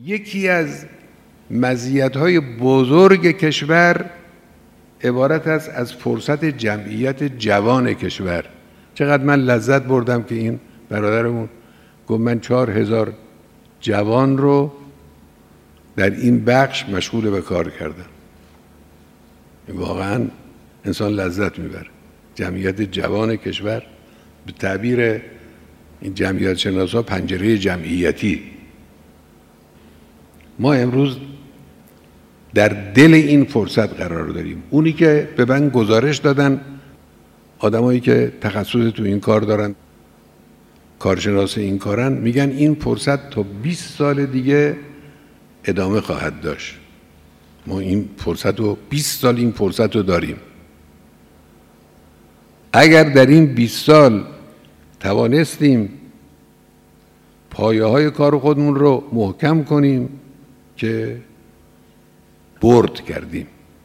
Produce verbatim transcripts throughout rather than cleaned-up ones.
یکی از مزیت‌های بزرگ کشور عبارت است از فرصت جمعیت جوان کشور. چقدر من لذت بردم که این برادرمون گفت من چهار هزار جوان رو در این بخش مشغول به کار کردم. واقعا انسان لذت میبره. جمعیت جوان کشور، به تعبیر این جمعیت شناسا، پنجره جمعیتی. ما امروز در دل این فرصت قرار داریم. اونی که به من گزارش دادن آدمایی که تخصص تو این کار دارن، کارشناس این کارن، میگن این فرصت تا بیست سال دیگه ادامه خواهد داشت. ما این فرصت رو بیست سال این فرصت رو داریم. اگر در این بیست سال توانستیم پایه های کار خودمون رو محکم کنیم که برد کردیم.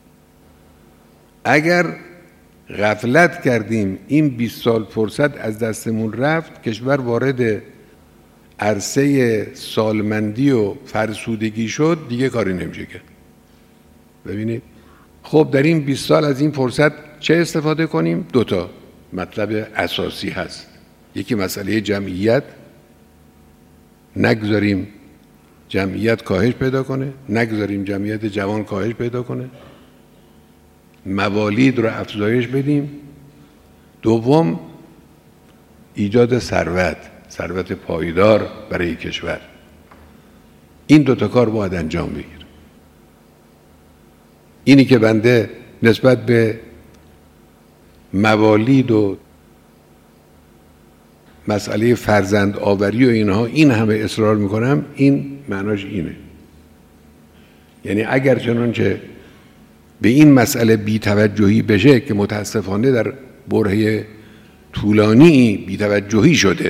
اگر غفلت کردیم این بیست سال فرصت از دستمون رفت، کشور وارد عرصه سالمندی و فرسودگی شد، دیگه کاری نمیشه کرد. ببینید خب در این بیست سال از این فرصت چه استفاده کنیم؟ دو تا مطلب اساسی هست. یکی مسئله جمعیت، نگذاریم جمعیت کاهش پیدا کنه، نگذاریم جمعیت جوان کاهش پیدا کنه، موالید رو افزایش بدیم. دوم ایجاد ثروت، ثروت پایدار برای کشور. این دو تا کار باید انجام بگیره. اینی که بنده نسبت به موالید و مسئله فرزند آوری و اینها این همه اصرار میکنم، این معناش اینه. یعنی اگر چنانچه به این مسئله بی‌توجهی بشه که متاسفانه در برهه طولانی بی‌توجهی شده،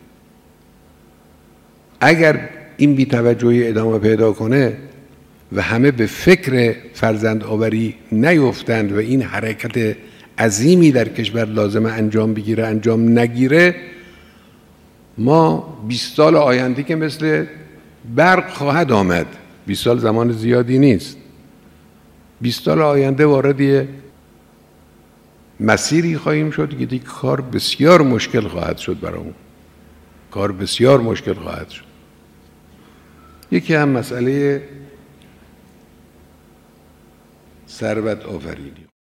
اگر این بی‌توجهی ادامه پیدا کنه و همه به فکر فرزند آوری نیفتند و این حرکت عظیمی در کشور لازمه انجام بگیره انجام نگیره، ما بیست سال آینده که مثل برق خواهد آمد. بیست سال زمان زیادی نیست. بیست سال آینده وارد مسیری خواهیم شد که دیگه کار بسیار مشکل خواهد شد برامون. کار بسیار مشکل خواهد شد. یکی هم مسئله ثروت آفرینی.